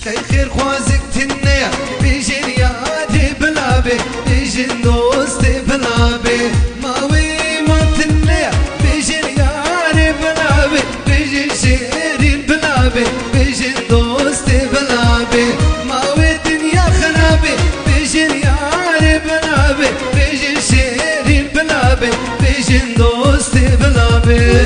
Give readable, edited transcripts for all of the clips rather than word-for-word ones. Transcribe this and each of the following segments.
خير خوازك تنيا بيجن يادي بلابي بيجن دوستي بلابي ماوي ما تنيا بيجن ياري بلابي بيجن شيرين بلابي بيجن دوستي بلابي ماوي دنيا خرابي بيجن ياري بلابي بيجن شيرين بلابي بيجن دوستي بلابي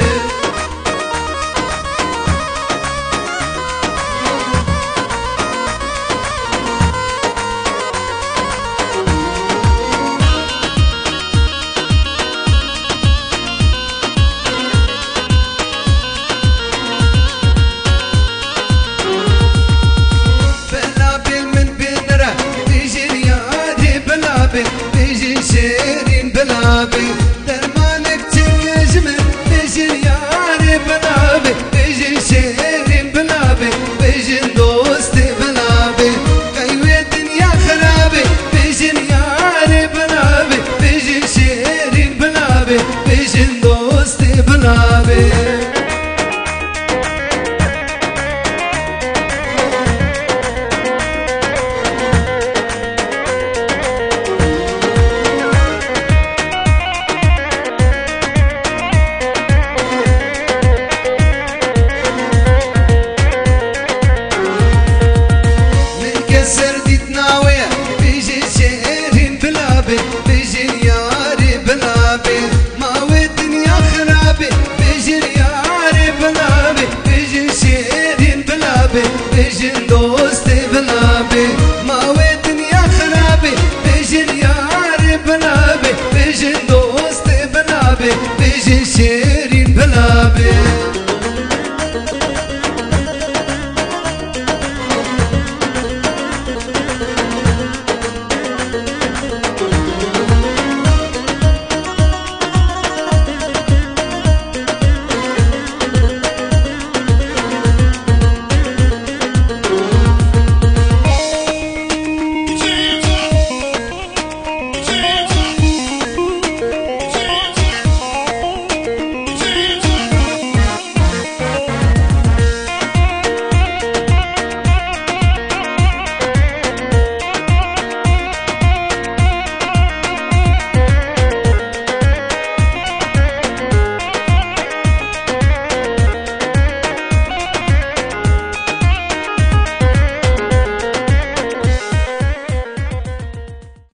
بيجي شيرين بلابي